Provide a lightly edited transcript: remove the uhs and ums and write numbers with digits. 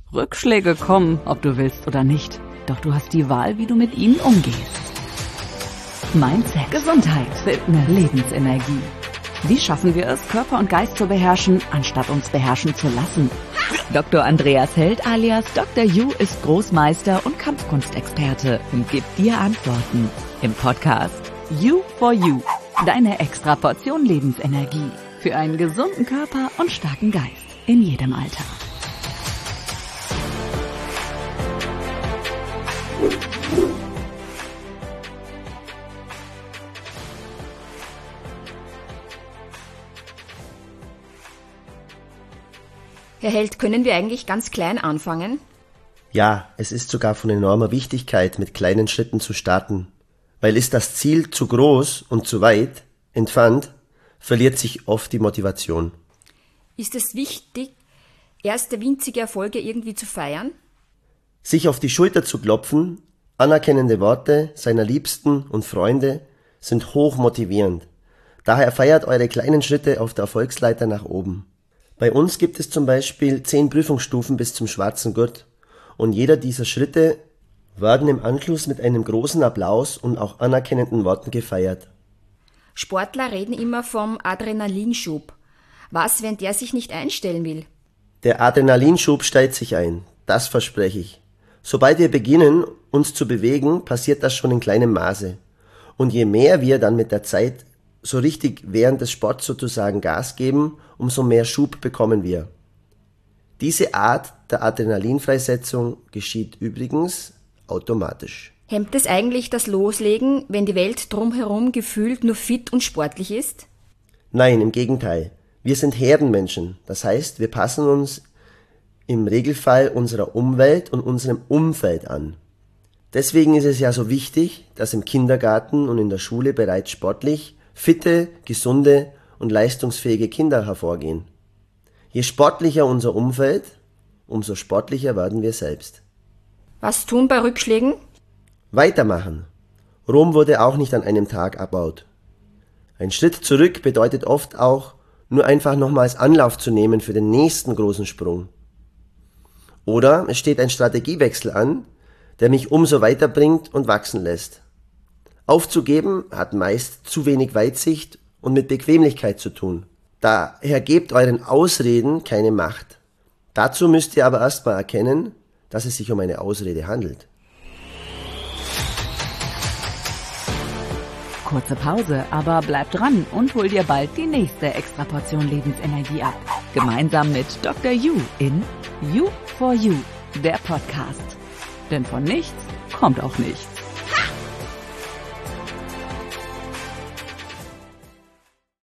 Rückschläge kommen, ob du willst oder nicht. Doch du hast die Wahl, wie du mit ihnen umgehst. Mindset, Gesundheit, Fitness, Lebensenergie. Wie schaffen wir es, Körper und Geist zu beherrschen, anstatt uns beherrschen zu lassen? Dr. Andreas Held alias Dr. Yu ist Großmeister und Kampfkunstexperte und gibt dir Antworten im Podcast You for You. Deine extra Portion Lebensenergie für einen gesunden Körper und starken Geist in jedem Alter. Herr Held, können wir eigentlich ganz klein anfangen? Ja, es ist sogar von enormer Wichtigkeit, mit kleinen Schritten zu starten. Weil ist das Ziel zu groß und zu weit entfernt, verliert sich oft die Motivation. Ist es wichtig, erste winzige Erfolge irgendwie zu feiern? Sich auf die Schulter zu klopfen, anerkennende Worte seiner Liebsten und Freunde sind hoch motivierend. Daher feiert eure kleinen Schritte auf der Erfolgsleiter nach oben. Bei uns gibt es zum Beispiel 10 Prüfungsstufen bis zum schwarzen Gurt und jeder dieser Schritte werden im Anschluss mit einem großen Applaus und auch anerkennenden Worten gefeiert. Sportler reden immer vom Adrenalinschub. Was, wenn der sich nicht einstellen will? Der Adrenalinschub stellt sich ein, das verspreche ich. Sobald wir beginnen, uns zu bewegen, passiert das schon in kleinem Maße. Und je mehr wir dann mit der Zeit so richtig während des Sports sozusagen Gas geben, umso mehr Schub bekommen wir. Diese Art der Adrenalinfreisetzung geschieht übrigens automatisch. Hemmt es eigentlich das Loslegen, wenn die Welt drumherum gefühlt nur fit und sportlich ist? Nein, im Gegenteil. Wir sind Herdenmenschen. Das heißt, wir passen uns im Regelfall unserer Umwelt und unserem Umfeld an. Deswegen ist es ja so wichtig, dass im Kindergarten und in der Schule bereits sportlich fitte, gesunde und leistungsfähige Kinder hervorgehen. Je sportlicher unser Umfeld, umso sportlicher werden wir selbst. Was tun bei Rückschlägen? Weitermachen. Rom wurde auch nicht an einem Tag erbaut. Ein Schritt zurück bedeutet oft auch, nur einfach nochmals Anlauf zu nehmen für den nächsten großen Sprung. Oder es steht ein Strategiewechsel an, der mich umso weiterbringt und wachsen lässt. Aufzugeben hat meist zu wenig Weitsicht und mit Bequemlichkeit zu tun. Daher gebt euren Ausreden keine Macht. Dazu müsst ihr aber erstmal erkennen, dass es sich um eine Ausrede handelt. Kurze Pause, aber bleib dran und hol dir bald die nächste Extraportion Lebensenergie ab. Gemeinsam mit Dr. Yu in You for You, der Podcast. Denn von nichts kommt auch nichts.